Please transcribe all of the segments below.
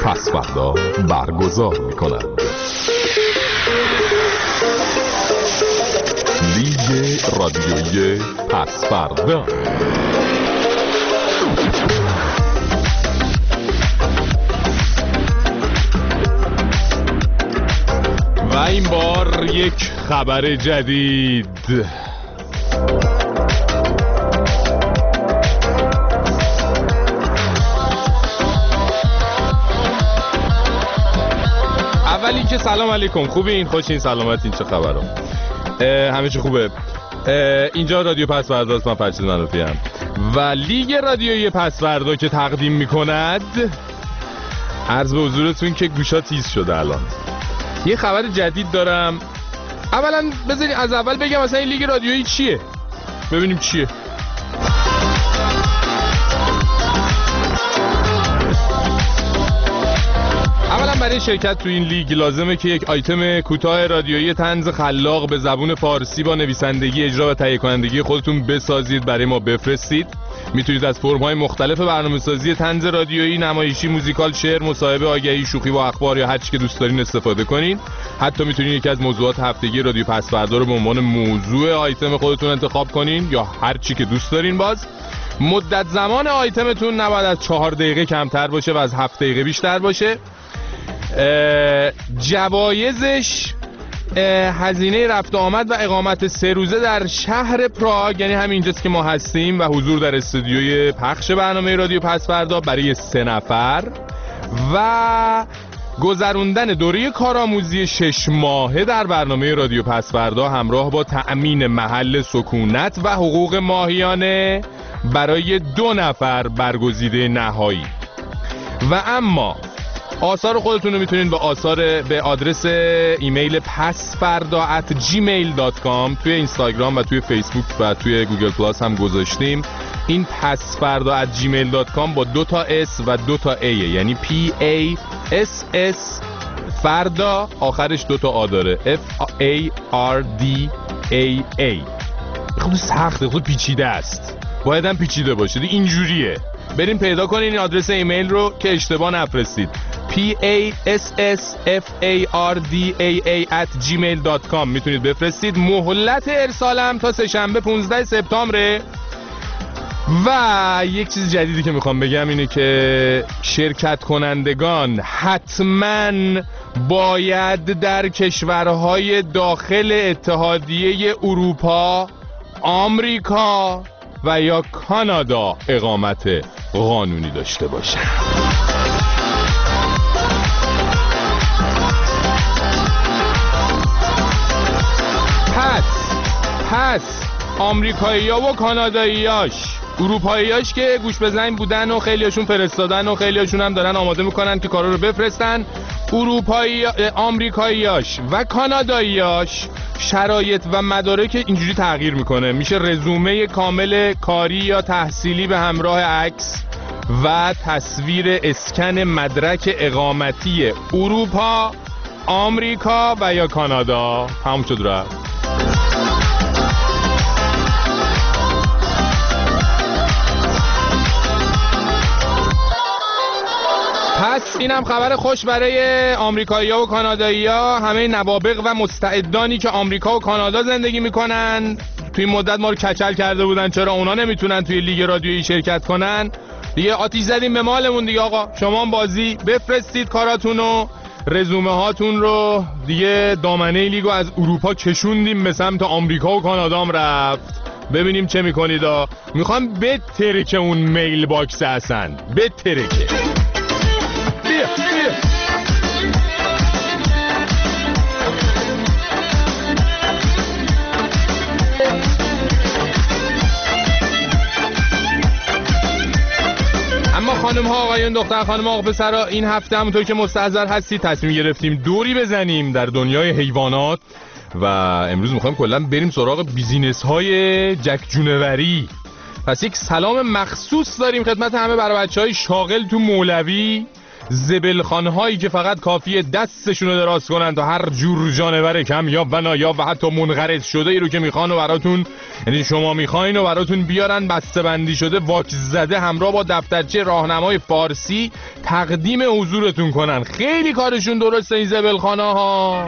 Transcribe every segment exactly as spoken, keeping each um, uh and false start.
پس‌فردا برگزار می‌کند. لیگ رادیویی پس‌فردا. و این بار یک خبر جدید. اولی که سلام علیکم، خوبین؟ خوشین؟ سلامتین؟ چه خبرو؟ همه چی خوبه؟ اینجا رادیو پس‌فرداست، من فرشید منوفی ام و لیگ رادیویی پس‌فردا که تقدیم میکند. عرض به حضورتون که گوشا تیز شده الان. یه خبر جدید دارم. اولا بذارید از اول بگم مثلا این لیگ رادیویی چیه، ببینیم چیه. اولا برای شرکت تو این لیگ لازمه که یک آیتم کوتاه رادیویی طنز خلاق به زبون فارسی با نویسندگی، اجرا و تهیه کنندگی خودتون بسازید، برای ما بفرستید. میتونید از فرم‌های مختلف برنامه‌سازی طنز رادیویی، نمایشی، موزیکال، شعر، مصاحبه، آگهی، شوخی با اخبار یا هر چی که دوست دارین استفاده کنین. حتی میتونید یکی از موضوعات هفتگی رادیو پس‌فردا رو به عنوان موضوع آیتم خودتون انتخاب کنین یا هر چی که دوست دارین. باز مدت زمان آیتمتون نباید از چهار دقیقه کمتر باشه و از هفت دقیقه بیشتر باشه. جوایزش هزینه رفت آمد و اقامت سه روزه در شهر پراگ، یعنی همینجاست که ما هستیم، و حضور در استودیوی پخش برنامه رادیو پس‌فردا برای سه نفر و گذروندن دوره کارآموزی شش ماهه در برنامه رادیو پس‌فردا همراه با تأمین محل سکونت و حقوق ماهیانه برای دو نفر برگزیده نهایی. و اما آثار خودتون رو میتونین به آثار به آدرس ایمیل پس‌فردا ات جیمیل دات کام توی اینستاگرام و توی فیسبوک و توی گوگل پلاس هم گذاشتیم. این پس‌فردا ات جیمیل دات کام با دو تا اس و دو تا ای، یعنی پی ای اس اس فردا، آخرش دو تا آ داره، اف ای آر دی ای ای. خود سخته، خود پیچیده است، باید هم پیچیده باشه، اینجوریه. بریم پیدا کنین این آدرس ایمیل رو که اشتباه نفرستید. پی ای اس اس اف ای آر دی ای ای ات جیمیل دات کام میتونید بفرستید. مهلت ارسالم تا سه‌شنبه پانزده سپتامبر. و یک چیز جدیدی که میخوام بگم اینه که شرکت کنندگان حتما باید در کشورهای داخل اتحادیه اروپا، آمریکا و یا کانادا اقامت قانونی داشته باشن. پس پس آمریکایی‌ها و کانادایی‌هاش، اروپایی‌هاش که گوش بزنگ بودن و خیلیاشون فرستادن و خیلیاشون هم دارن آماده میکنن که کارا رو بفرستن. اروپایی، آمریکایی‌هاش و کانادایی‌هاش شرایط و مدارک اینجوری تغییر میکنه. میشه رزومه کامل کاری یا تحصیلی به همراه عکس و تصویر اسکن مدرک اقامتی اروپا، آمریکا و یا کانادا. همون شد رفت. پس اینم خبر خوش برای آمریکایی‌ها و کانادایی‌ها، همه نوابغ و مستعدانی که آمریکا و کانادا زندگی میکنن. توی مدت ما رو کچل کرده بودن چرا اونا نمیتونن توی لیگ رادیویی شرکت کنن. دیگه آتیش زدیم به مالمون دیگه آقا. شما هم بازی بفرستید کاراتونو، رزومه هاتون رو. دیگه دامنه لیگو از اروپا کشوندیم به سمت آمریکا و کانادا هم رفت. ببینیم چه میکنید. میخوام بترکه اون میل باکس هستن، بترکه. بیا بیا. اما خانم ها، آقایون، دختر خانم ها، پسرها، این هفته همونطور که مستحضر هستید تصمیم گرفتیم دوری بزنیم در دنیای حیوانات و امروز میخوایم کلا بریم سراغ بیزینس های جک جونوری. پس یک سلام مخصوص داریم خدمت همه برای بچهای شاغل تو مولوی، زبلخان هایی که فقط کافیه دستشون رو دراز کنن تا هر جور جانور کمیاب و نایاب و حتی منقرض شده ای رو که میخوان و براتون، یعنی شما میخواین و براتون بیارن بسته بندی شده، واکس زده، همراه با دفترچه راهنمای فارسی تقدیم حضورتون کنن. خیلی کارشون درسته این زبلخانه ها.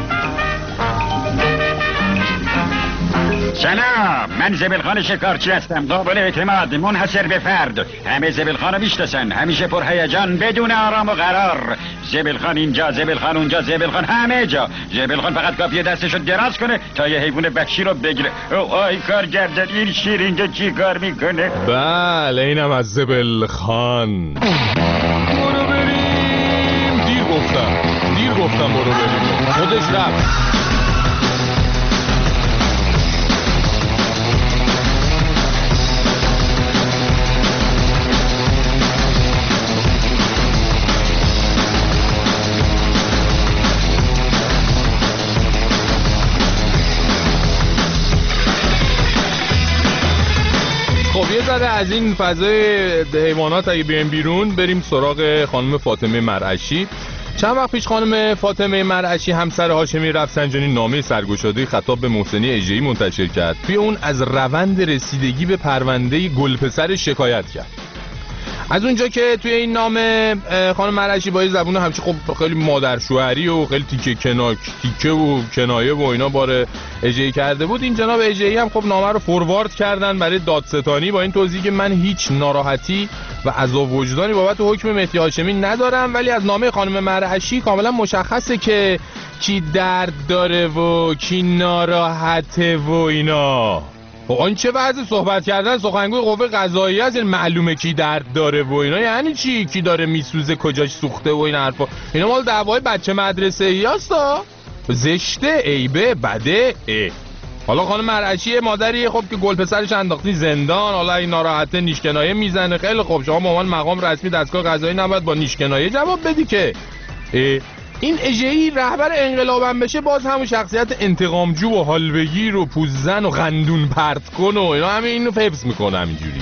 سلام، من زبلخان شکارچی هستم، قابل اعتماد، منحصر به فرد. همه زبلخانو میشناسن، همیشه پر هیجان، بدون آرام و قرار. زبلخان اینجا، زبلخان اونجا، زبلخان همه جا. زبلخان فقط کافیه دستشو دراز کنه تا یه حیوان وحشی رو بگیره. او آی کارگردان، این شیر اینجا چی کار میکنه؟ بله اینم از زبلخان. برو بریم. دیر گفتم دیر گفتم برو بریم، خودش رفت. خب یه ذره از این فضای حیوانات اگه بیایم بیرون، بریم سراغ خانم فاطمه مرعشی. چند وقت پیش خانم فاطمه مرعشی همسر هاشمی رفسنجانی نامه سرگشاده خطاب به محسنی اژه‌ای منتشر کرد. توی اون از روند رسیدگی به پرونده گلپسر شکایت کرد. از اونجا که توی این نامه خانم مرعشی با زبون همچی خب خیلی مادر شوهری و خیلی تیکه کناک تیکه و کنایه و اینا باره اژه‌ای کرده بود، این جناب اژه‌ای هم خب نامه رو فوروارد کردن برای دادستانی با این توضیح که من هیچ ناراحتی و عذاب وجدانی بابت حکم مهدی هاشمی ندارم، ولی از نامه خانم مرعشی کاملا مشخصه که کی درد داره و کی ناراحته و اینا. خب آن چه وضع صحبت کردن سخنگوی قوه قضاییه است؟ این معلومه کی درد داره و اینا یعنی چی؟ کی داره میسوزه، کجاش سوخته و این حرفا؟ اینا مال دعوای بچه مدرسه ای هستا، زشته، عیبه، بده. اه. حالا خانم مرعشی مادریه خب که گلپسرش انداختی زندان، حالا این ناراحته نیشکنایه میزنه. خیلی خب شما به عنوان مقام رسمی دستگاه قضایی نباید با نیشکنایه جواب بدی که. اه. این اژه‌ای رهبر انقلابم بشه باز همون شخصیت انتقامجو و حالبگیر و پوززن و غندون پرت کن و اینا همه اینو حفظ میکنه همینجوری.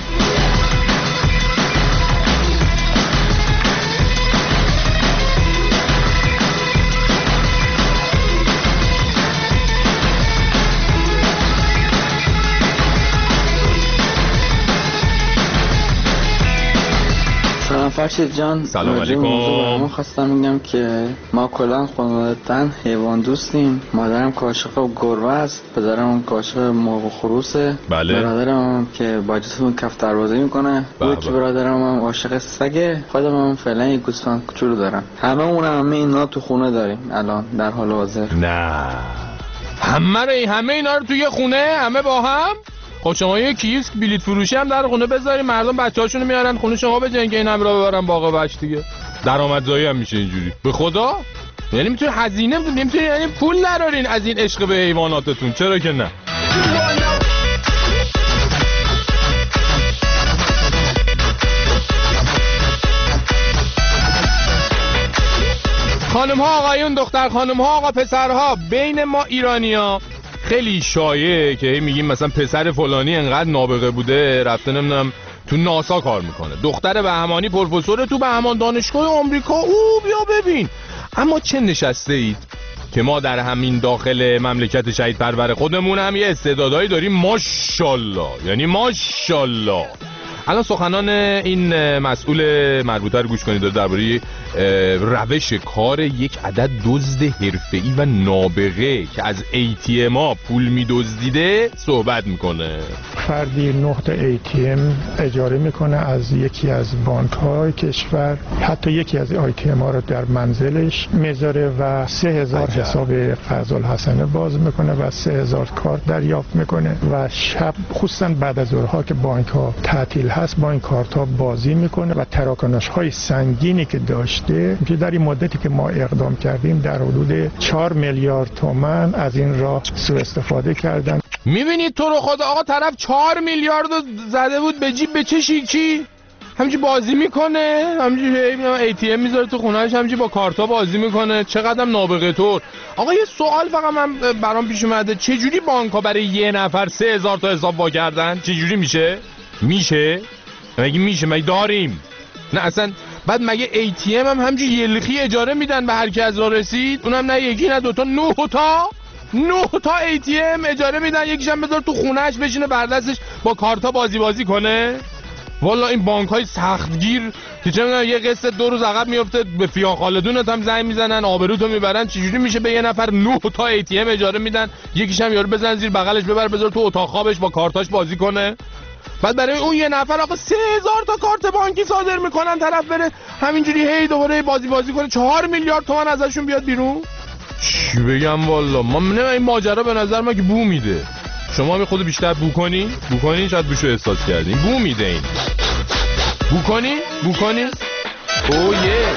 فرشید جان، سلام علیکم. خواستم میگم که ما کلا خانواده‌اً حیوان دوستیم. مادرم کاشف گربه است، پدرم کاشف مرغ و خروسه. بله. برادرم که با جسم کف دروازه میکنه. بود که برادرم هم عاشق سگه. خودم هم فعلا یک گوسفند کوچولو دارم. همه اون همه اینا تو خونه داریم الان در حال حاضر. نه همه رو همه اینا رو توی خونه همه با هم؟ خب شما یه کیسک بلیط فروشی هم در خونه بذارین، مردم بچه‌هاشونو میارن خونه شما بجن که این هم را ببرن باغ وحش دیگه. درآمدزایی هم میشه اینجوری. به خدا یعنی میتونی هزینه نمیتونی یعنی پول نرارین از این عشق به حیواناتتون، چرا که نه؟ خانم ها آقایون، دختر خانم ها آقا پسرها، بین ما ایرانی‌ها خیلی شایعه که میگیم مثلا پسر فلانی انقدر نابغه بوده رفته نمیدونم تو ناسا کار میکنه، دختر بهمانی پروفسور تو بهمان دانشگاه آمریکا، او بیا ببین. اما چه نشسته اید که ما در همین داخل مملکت شهید پرور خودمون هم یه استعدادایی داریم ماشاءالله، یعنی ماشاءالله. الان سخنان این مسئول مربوطه رو گوش کنید درباره روش کار یک عدد دزد حرفه‌ای و نابغه که از ای تی ام ها پول می‌دزدیده صحبت میکنه. فردی نقطه ای تی ام اجاره میکنه از یکی از بانک‌های کشور، حتی یکی از آی تی ام ها رو در منزلش میذاره و سه هزار حساب فضل‌الحسنه باز میکنه و سه هزار کارت دریافت میکنه و شب خصوصا بعد از ظهرها که بانک‌ها تعطیل هست با این کارت‌ها بازی میکنه و تراکنش‌های سنگینی که داشته که در این مدتی که ما اقدام کردیم در حدود چهار میلیارد تومان از این راه سوء استفاده کردن. میبینید تو رو خدا آقا طرف چهار میلیارد زده بود به جیب، به چه شیکی همچی بازی میکنه، همچی ای تی ام میذاره تو خونهش، همچی با کارتا بازی میکنه. چقدرم نابغه طور. آقا یه سوال فقط من برام پیش اومده، چه جوری بانک‌ها برای یه نفر سه هزار تا حساب وا کردن؟ چه جوری میشه؟ میشه؟ مگه میشه؟ مگه داریم؟ نه اصلا. بعد مگه ای تی ام هم همچی یلخی اجاره میدن به هر کی از راه رسید؟ اونم نه یکی نه دوتا، نه تا نه تا ای تی ام اجاره میدن، یکیشم بذار تو خونهش بشینه بردستش با کارتا بازی بازی کنه. والا این بانک های سختگیر که چه میدونم یه قسط دو روز عقب میفته به فیان خالدونت هم زنگ میزنن، آبروتو میبرن. چجوری میشه به یه نفر نه تا ای تی ام اجاره میدن، یکیش هم یارو بزن زیر بغلش ببر بذار تو اتاق خوابش با کارتاش بازی کنه؟ بعد برای اون یه نفر آقا سه هزار تا کارت بانکی صادر میکنن، طرف بره همینجوری هی دوباره بازی بازی کنه، چهار میلیارد تومان ازشون بیاد بیرون. چی بگم والا، ما نه این ماجرا به نظر من که بو میده. شما می خود بیشتر بو کنی بو کنی شاید بوشو احساس کردین. بو میده این. بو کنی بو کنی او یه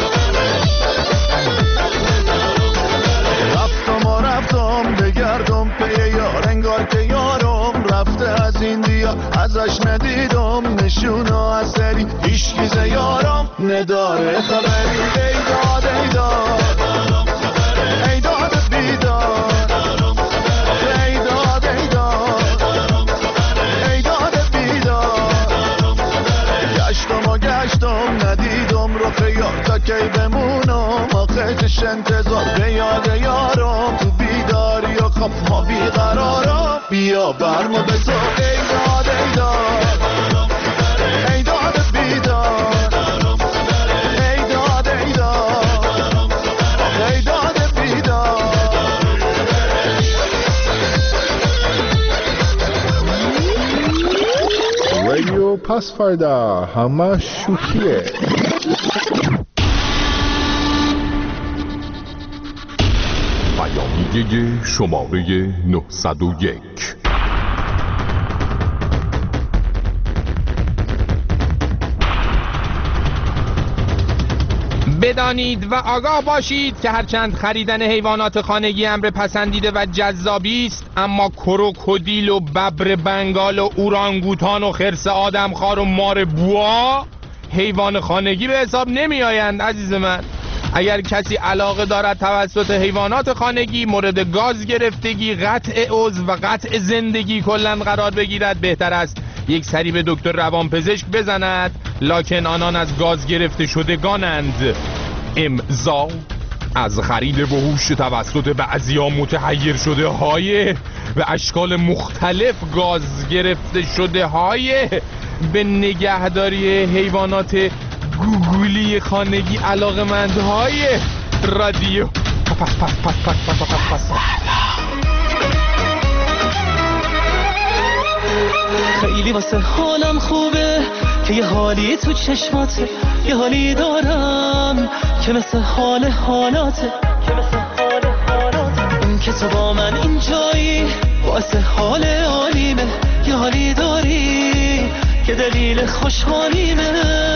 رفتم و رفتم بگردم پی یار، انگار که یارم رفته از این دیا، ازش ندیدم نشون و اثری، هیچ کی ز یارم نداره خبری. ای داد ای داد ای داد بیداد، ای داد ای داد ای داد بیداد. گشتم و گشتم ندیدم رخ یار، تا کی بمونم آخه چش انتظار به یاد یارم، تو بیداری و خواب ما بیقرارم، بیا برمو بسو. ای داد ای داد ای داد بیداد، ای داد ای داد ای داد بیداد. رادیو پسوردا همه شوخیه. بیانیه شماره نهصد و یک. بدانید و آگاه باشید که هرچند خریدن حیوانات خانگی امر پسندیده و جذابی است، اما کروکودیل و ببر بنگال و اورانگوتان و خرس آدمخوار و مار بوا حیوان خانگی به حساب نمی آیند عزیز من. اگر کسی علاقه دارد توسط حیوانات خانگی مورد گاز گرفتگی، قطع عضو و قطع زندگی کلن قرار بگیرد، بهتر است یک سری به دکتر روانپزشک بزند، لکن آنان از گاز گرفته شدگانند. امضا از خرید وحوش توسط بعضیا متحیر شده های به اشکال مختلف گاز گرفته شده های به نگهداری حیوانات گوگولی خانگی علاقمند های رادیو پس پس پس پس پس پس پس. خیلی واسه حالم خوبه که یه حالی تو چشماته، یه حالی دارم که مثل حال حالاته، که مثل حال حالاته. اون که تو با من اینجایی واسه حال عالیمه، یه حالی داری که دلیل خوشحالیمه.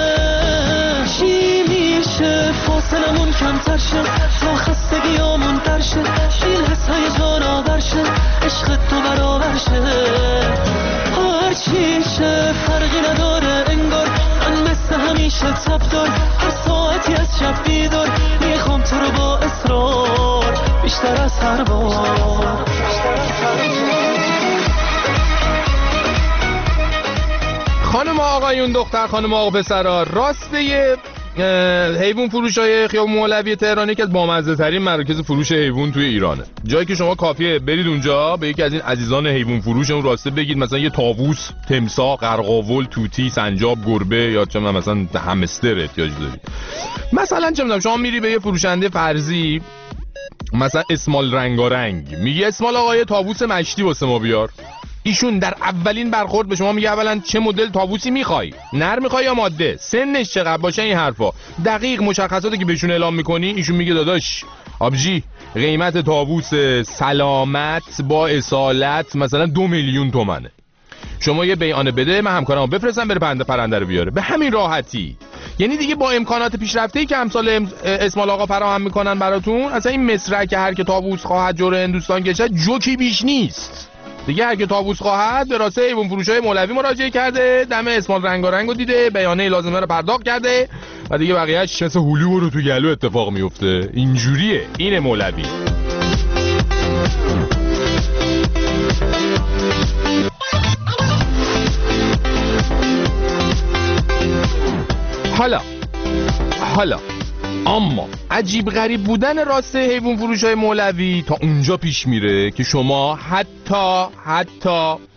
چی میشه فاصلمون کمتر شه، تا خستگیامون در شه، شیل حسای جان آور شه، عشق تو برابر شه. هر چی شه فرقی نداره انگار، من مثل همیشه تب دار، هر ساعتی از شب بیدار، میخوام تو رو با اصرار بیشتر از هر بار. خانم آقایون، دختر خانم آقا پسرا، راسته حیوان فروش های خیابون مولوی تهران که از بامزه ترین مراکز فروش حیوان توی ایرانه. جایی که شما کافیه برید اونجا به یکی از این عزیزان حیوان فروش اون راسته بگید مثلا یه طاووس، تمساح، قرقاول، توتی، سنجاب، گربه یا چه مثلا همستر احتیاج داری. مثلا چه میدونم شما میری به یه فروشنده فرضی مثلا اسمال رنگارنگ، میگی اسمال آقای طاووس مشتی واسه ما بیار. ایشون در اولین برخورد به شما میگه اولا چه مدل طاووسی میخوای، نر میخوای یا ماده، سنش چقدر باشه، این حرفا دقیق مشخصاتی که بهشون اعلام میکنی. ایشون میگه داداش آبجی قیمت طاووس سلامت با اصالت مثلا دو میلیون تومنه، شما یه بیانه بده من همکارمو بفرستم بره پرنده پرنده رو بیاره. به همین راحتی. یعنی دیگه با امکانات پیشرفته‌ای که امثال اسمال آقا فراهم میکنن براتون، اصلا این مصرع که هر که طاووس خواهد جور هندوستان کشد جوکی بیش نیست دیگه. هر که طاووس خواهد به راسته حیوان فروشای مولوی مراجعه کرده، دم اسمال رنگارنگو دیده، بیانیه لازمه رو پرداخت کرده و دیگه بقیه‌اش مثل هلو رو تو گلو اتفاق میفته. اینجوریه، اینه مولوی. حالا حالا اما عجیب غریب بودن راسته حیوان فروشای مولوی تا اونجا پیش میره که شما حتی حتی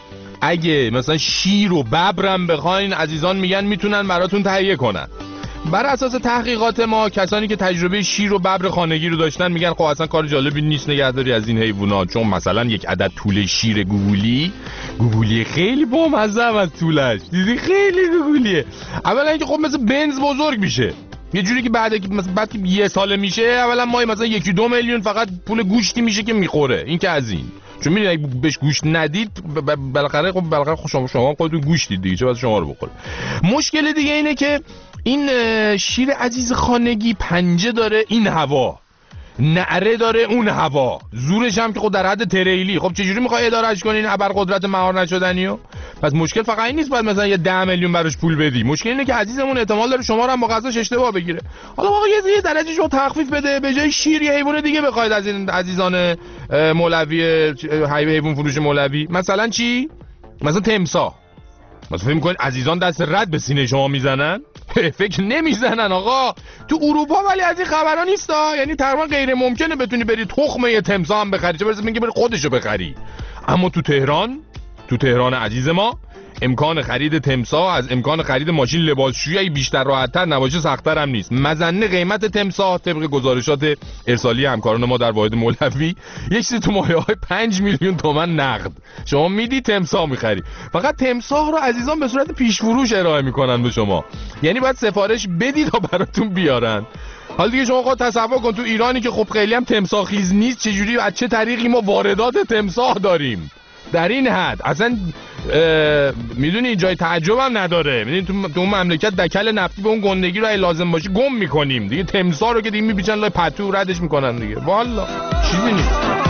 اگه مثلا شیر و ببرم بخواین عزیزان میگن میتونن براتون تهیه کنن. بر اساس تحقیقات ما کسانی که تجربه شیر و ببر خانگی رو داشتن میگن خب اصلا کار جالبی نیست نگهداری از این حیوانات، چون مثلا یک عدد توله شیر گوگولی گوگولی خیلی بامزه از طولش دیدی خیلی گوگولیه. اولا اینکه خب مثل بنز بزرگ میشه، یه جوری که بعد که مثلا بعد که یه ساله میشه اولا ما مثلا یکی دو میلیون فقط پول گوشتی میشه که میخوره. این که از این، چون میدونید اگه بهش گوشت ندید بالاخره خب بالاخره شما شما خودتون گوشتید دیگه، چه واسه شما رو بخوره. مشکل دیگه اینه که این شیر عزیز خانگی پنجه داره این هوا، نعره داره اون هوا، زورش هم که خود در حد تریلی. خب چجوری میخوای ادارهش کنی این ابرقدرت مهار نشدنیو؟ پس مشکل فقط این نیست بعد مثلا یه ده میلیون براش پول بدی، مشکل اینه که عزیزمون احتمال داره شما رو هم با غذاش اشتباه بگیره. حالا واقعا یه درجه رو تخفیف بده، به جای شیر یه حیوان دیگه بخواید از این عزیزان مولوی حیوان فروش مولوی. مثلا چی؟ مثلا تمساح. مثلا فکر می‌کنید عزیزان دست رد به سینه شما میزنن؟ فکر نمیزنن آقا. تو اروپا ولی از این خبرها نیستا، یعنی تقریبا غیر ممکنه بتونی بری تخم یه تمساح هم بخری، چه برسه میگه بری خودشو بخری. اما تو تهران، تو تهران عزیز ما امکان خرید تمساح از امکان خرید ماشین لباسشویی بیشتر راحت‌تر نباشه سخت‌تر هم نیست. مزنه قیمت تمساح طبق گزارشات ارسالی همکاران ما در واحد مولوی یک چیزی تو مایه‌های پنج میلیون تومان نقد شما میدی تمساح می‌خری. فقط تمساح رو عزیزان به صورت پیش فروش ارائه می‌کنن به شما، یعنی باید سفارش بدید تا براتون بیارن. حالا دیگه شما خود تصور کن تو ایرانی که خب خیلی هم تمساح خیز نیست چجوری از چه طریقی ما واردات تمساح داریم در این حد اصلا میدونی جای تعجب هم نداره. میدونی تو تو اون مملکت دکل نفتی به اون گندگی رو لازم باشه گم میکنیم دیگه، تمساح رو که دیگه میپیچن لای پتو ردش میکنن دیگه. والا چیزی نیست.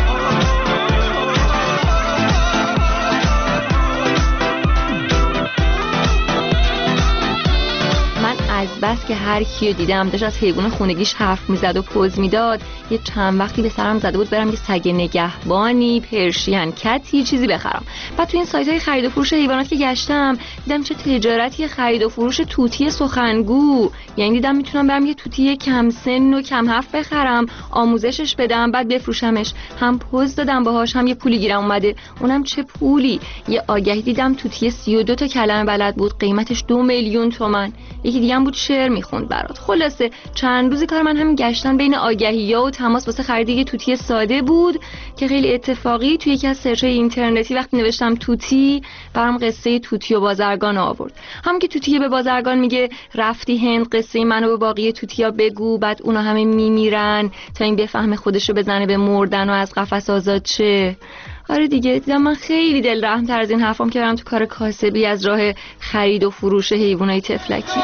از بس که هر کیو دیدم داشت از حیوان خونگیش حرف میزد و پوز میداد، یه چند وقتی به سرم زده بود برم یه سگ نگهبانی، پرشین کتی چیزی بخرم. بعد تو این سایت های خرید و فروش حیوانات که گشتم دیدم چه تجارتی خرید و فروش توتی سخنگو، یعنی دیدم میتونم برم یه توتی کم سن و کم حرف بخرم، آموزشش بدم بعد بفروشمش. هم پوز دادم باهاش هم یه پولی گیرم اومده، اونم چه پولی. یه آگهی دیدم توتی سی و دو تا کلمه بلد بود، قیمتش دو میلیون تومان. یکی دیگه بود شعر میخوند برات. خلاصه چند روزی کار من همین گشتن بین آگهی‌ها و تماس واسه خرید یه توتی ساده بود که خیلی اتفاقی توی یکی از سرچ‌های اینترنتی وقتی نوشتم توتی برام قصه توتی و بازرگان آورد. هم که توتی به بازرگان میگه رفتی هند قصه منو به باقی توتیا بگو، بعد اونا همه میمیرن تا این بفهمه خودشو بزنه به مردن و از قفس آزاد شه. آره دیگه دیدم من خیلی دل رحم تر از این حرفام که برم تو کار کاسبی از راه خرید و فروش حیوانای تفلکی.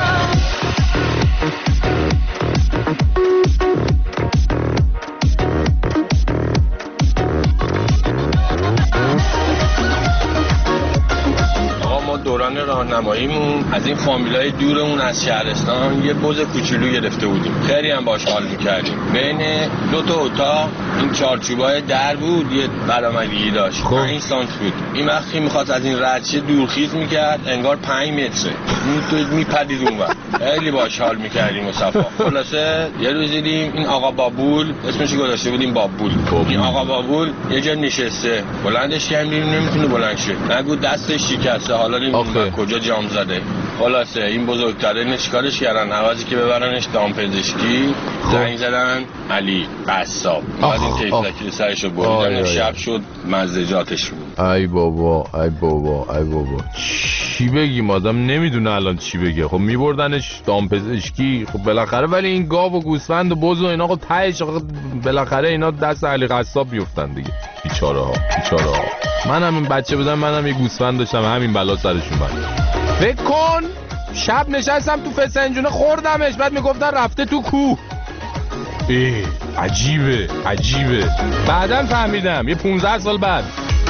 دوران راهنماییمون از این فامیلای دورمون از شهرستان یه بز کوچولو گرفته بودیم، خیلی هم باش حال میکردیم. بین دو تا اتاق این چارچوبای در بود، یه برآمدگی داشت، پنج سانت بود. این وقتی میخواد از این ردشه دورخیز میکرد انگار پنج متره میپدید اون وقت. خیلی باش حال میکردیم و صفا. خلاصه یه روز دیدیم این آقا بابول، اسمش گذاشته بودیم بابول. این آقا بابول یه جا نشسته، بلندش کردیم نمیتونه بلند شه، نگو دستش شکسته، حالا نمیدونم کجا جام زده. خلاصه این بزرگترین چیکارش کردن، عوضی که ببرنش دامپزشکی زنگ زدن علی قصاب، بعد این تفلکی سرشو بریدن، شب شد مزدجاتش بود. ای بابا ای بابا ای بابا چی بگیم، آدم نمیدونه الان چی بگه. خب میبردنش دامپزشکی، خب بالاخره ولی این گاو و گوسفند و بز و اینا خب تهش بالاخره اینا دست علی قصاب بیفتن دیگه. بیچاره ها بیچاره ها. منم این بچه بودم منم یه گوسفند داشتم همین بلا سرشون بود. فکر کن شب نشستم تو فسنجونه خوردمش، بعد میگفتن رفته تو کوه. ای عجیبه عجیبه. بعدم فهمیدم یه پونزده سال بعد.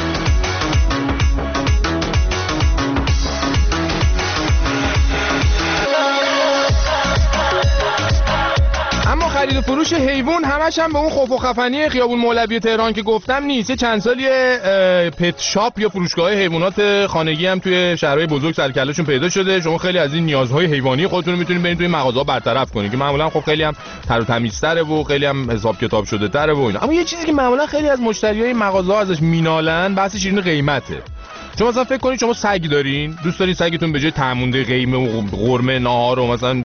اما خرید و فروش حیوان همش هم به اون خوف و خفنی خیابون مولوی تهران که گفتم نیست. یه چند سالی پت شاپ یا فروشگاه حیوانات خانگی هم توی شهرهای بزرگ سرکله‌شون پیدا شده. شما خیلی از این نیازهای حیوانی خودتون رو میتونید برید توی مغازه‌ها برطرف کنید که معمولا خب خیلی هم تر و تمیزتره و خیلی هم حساب کتاب شده تره و اینا. اما یه چیزی که معمولا خیلی از مشتریای مغازه‌ها ازش مینالن بحث شیرین قیمته. شما مثلا فکر کنید شما سگ دارین، دوست دارین سگتون به جای تعمونده قیمه و قرمه ناهار و مثلا